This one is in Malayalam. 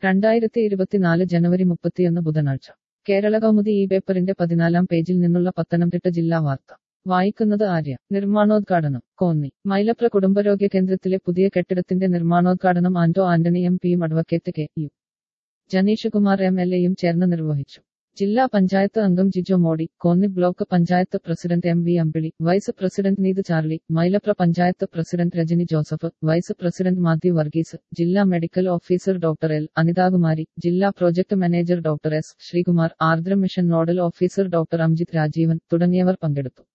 2024 ജനുവരി 31 ബുധനാഴ്ച കേരള കൗമുദി ഈ പേപ്പറിന്റെ 14-ാം പേജിൽ നിന്നുള്ള പത്തനംതിട്ട ജില്ലാ വാർത്ത വായിക്കുന്നത് ആര്യ. നിർമ്മാണോദ്ഘാടനം കോന്നി. മൈലപ്ര കുടുംബാരോഗ്യ കേന്ദ്രത്തിലെ പുതിയ കെട്ടിടത്തിന്റെ നിർമ്മാണോദ്ഘാടനം ആന്റോ ആന്റണി എം.പിയും അഡ്വക്കേറ്റ് കെ.യു. ജനീഷ് കുമാർ എം.എൽ.എയും ചേർന്ന് നിർവഹിച്ചു. ജില്ലാ പഞ്ചായത്ത് അംഗം Jijo Mody, Konni block panchayat president M V. Ambili, vice president Neeth Charlie, Mylapra panchayat president Rajani Joseph, vice president Mathew Varghese, ജില്ലാ medical officer doctor L. Anithakumari, ജില്ലാ project manager doctor S. Sreekumar, Ardra mission nodal officer doctor Amjith Rajeevan തുടങ്ങിയവർ പങ്കെടുത്തു.